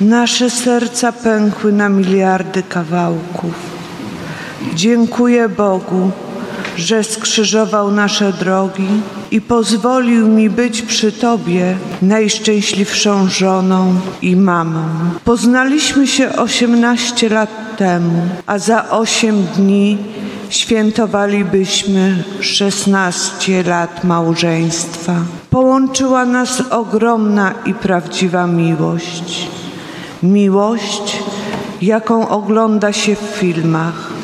Nasze serca pękły na miliardy kawałków. Dziękuję Bogu, że skrzyżował nasze drogi i pozwolił mi być przy Tobie najszczęśliwszą żoną i mamą. Poznaliśmy się 18 lat temu, a za 8 dni świętowalibyśmy 16 lat małżeństwa. Połączyła nas ogromna i prawdziwa miłość. Miłość, jaką ogląda się w filmach.